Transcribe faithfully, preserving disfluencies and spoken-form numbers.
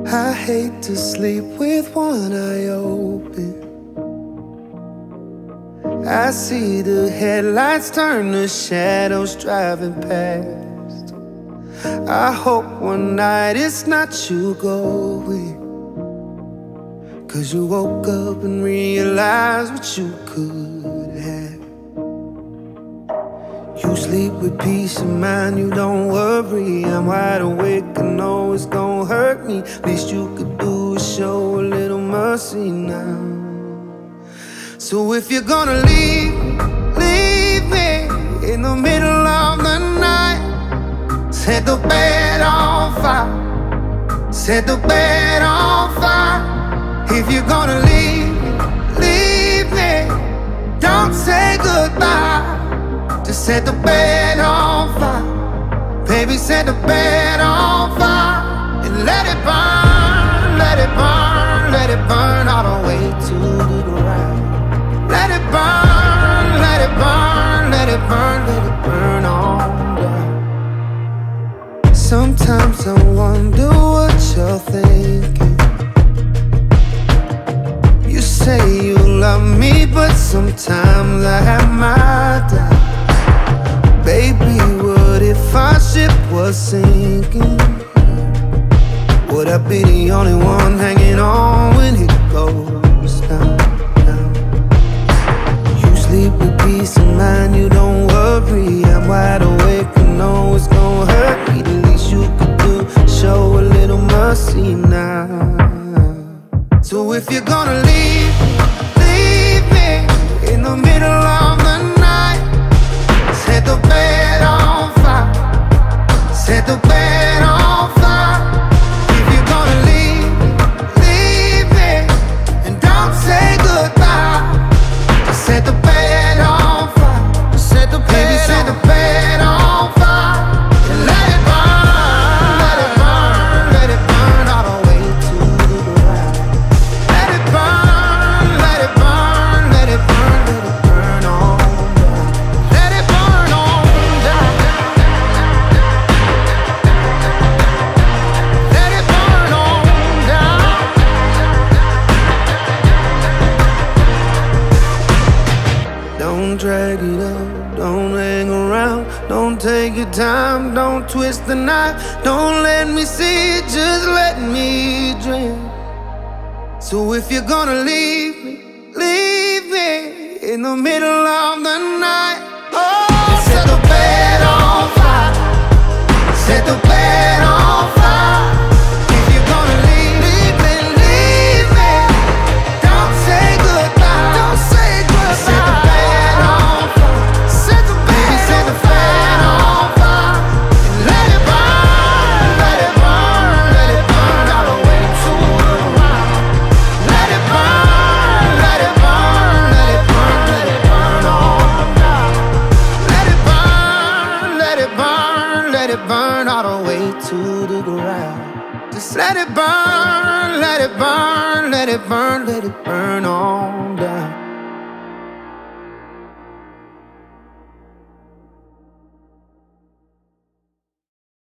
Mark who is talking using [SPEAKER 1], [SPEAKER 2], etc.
[SPEAKER 1] I hate to sleep with one eye open. I see the headlights turn to shadows driving past. I hope one night it's not you going, 'cause you woke up and realized what you could have. You sleep with peace of mind, you don't worry. I'm wide awake, I know it's gonna hurt me. Least you could do is show a little mercy now. So if you're gonna leave, leave me in the middle of the night. Set the bed on fire, set the bed on fire. If you're gonna leave, leave me, don't say goodbye. Just set the bed on fire, baby, set the bed on fire. And let it burn, let it burn, let it burn all the way to the ground. Let it burn, let it burn, let it burn, let it burn on down. Sometimes I wonder what you're thinking. You say you love me, but sometimes I have my doubts. Baby, what if our ship was sinking? Would I be the only one hanging on when it goes down, down? You sleep with peace of mind, you don't worry. I'm wide awake, I know it's gonna hurt me. The least you could do, show a little mercy now. So if you're gonna leave, leave me in the middle of the night. Set the bed on fire, set the bed on fire. If you're gonna leave, leave me, and don't say goodbye. Just set the bed on fire, set the bed, baby, set the bed on fire. And let it burn, let it burn, let it burn all the way to the ground. Let it burn, let it burn, let it burn, let it burn on down. Let it burn on down. Let it burn on down. Don't drag it out, don't hang around. Don't take your time, don't twist the knife. Don't let me see it, just let me dream. So if you're gonna leave me, leave me in the middle of the night. Oh, set the bed on fire, set the bed on fire. If you're gonna leave, leave me, leave me, don't say goodbye, don't say goodbye. Set the bed on fire, set the bed, baby, set the bed on fire. And let it burn, let it burn, let it burn all the way to the ground. Let it burn, let it burn, let it burn, let it burn on down. Let it burn, let it burn, let it burn all the way to the ground. Just let it burn, let it burn, let it burn, let it burn on